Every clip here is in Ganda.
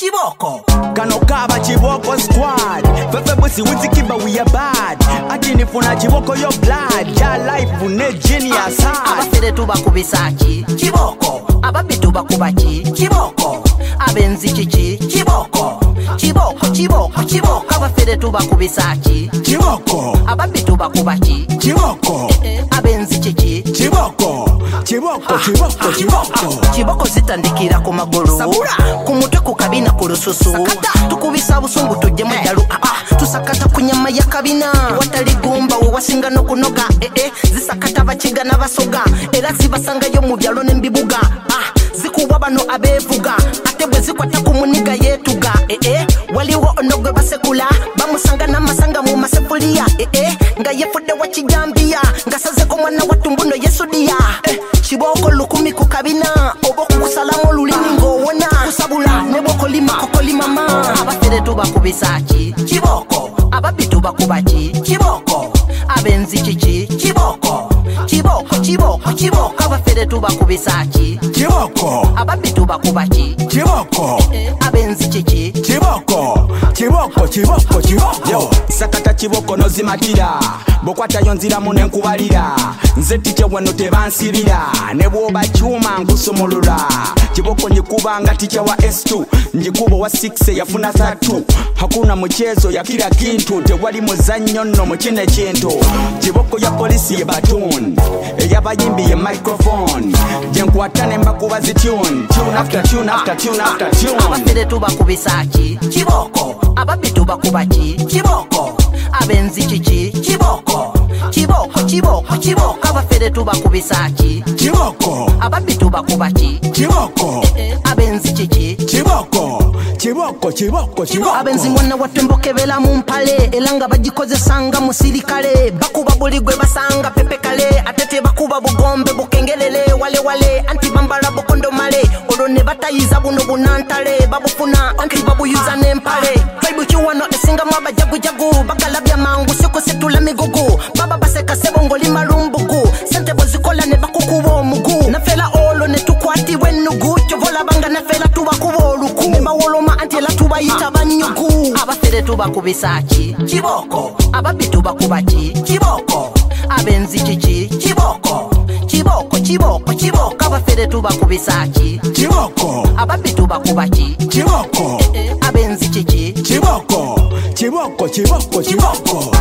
Chiboko Kano kaba Chiboko squad Fefe busi wizikiba we are bad Atini funa Chiboko your blood Ja life une genius hard Abafere tuba kubisachi Chiboko Ababitu bakubachi Chiboko Abenzi chichi Chiboko Chiboko Chiboko Chiboko Abafere tuba kubisachi Chiboko Ababitu bakubachi Chiboko Abenzi chichi Chiboko Chiboko Chiboko Chiboko Chiboko zitandikira ku magulu ku mutwe ku kabina ku lususu tukubisa busungu tujje mu dalu tusakata ku nyama ya kabina watali gumba we wasinga no kunoga zisakata bakiga n'abasoga era zibasanga yo mu byalo n'embibuga zikuwa bano abevuga ate bwe zikwata ku muniga yetuga waliwo onogwe basekula bamusanga n'amasanga mu masefulia nga yefude wa kijambia ngasaze ko mwana watumbuno yesudia Chiboko lukumi ku kabina obo kusalamu lulimi ngowona kusabula neboko lima kokolima ma abafere tuba kubisachi Chiboko ababitu bakubachi Chiboko abenzi chichi Chiboko Chiboko Chiboko Chiboko abafere tuba kubisachi Chiboko ababitu bakubachi Chiboko abenzi chichi Chiboko Chiboko Chiboko Chiboko Yo sakata Chiboko nozimatira bokwata yonzira mune nkubalira nze tiche wano tebansirira ne bwoba chuma nkusumulula Chiboko nyikubanga ticha wa S2 njikubo wa 6 yafuna 3 hakuna mchezo ya kila kintu tewali muzanyo no mukine kintu Chiboko ya polisi ye baton yabayimbi ye microphone jenkwatane mbakubazi tune after tune after tune after tune abafere tuba kubisachi Chiboko ababitu bakubachi Chiboko abenzi chichi Chiboko Chiboko Chiboko Chiboko abafere tuba kubisachi Chiboko ababitu bakubachi Chiboko abenzi chichi Chiboko Chiboko Chiboko Chiboko abenzi mwana watembokebela mu mpale elanga bagikozesanga musirikale bakuba buligwe basanga pepekale atete bakuba bugombe bukengelele wale anti bambala bokondo male olone batayiza buno bunantale babufuna anti babuyuza nempale tribe chiwano esinga mwaba jagu bakalabya mangu siko setula migugu baba baseka sebongo limalumbugu sente bozikola ne bakukubo omugu nafela olo ne tukwati wenugu chovola banga nafela tuba kuboluku mba woloma anti la tuba yitabanyugu abafere tuba kubisachi Chiboko ababitu bakubachi Chiboko abenzi chichi Chiboko Chiboko Chiboko Chiboko abafere tuba kubisachi Chiboko ababitu bakubachi Chiboko abenzi chichi Chiboko Chiboko Chiboko Chiboko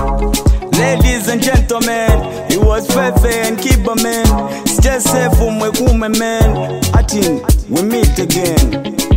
Ladies and gentlemen, it was Fefe and Kiba man. Stay safe umwe kume man. I think we meet again.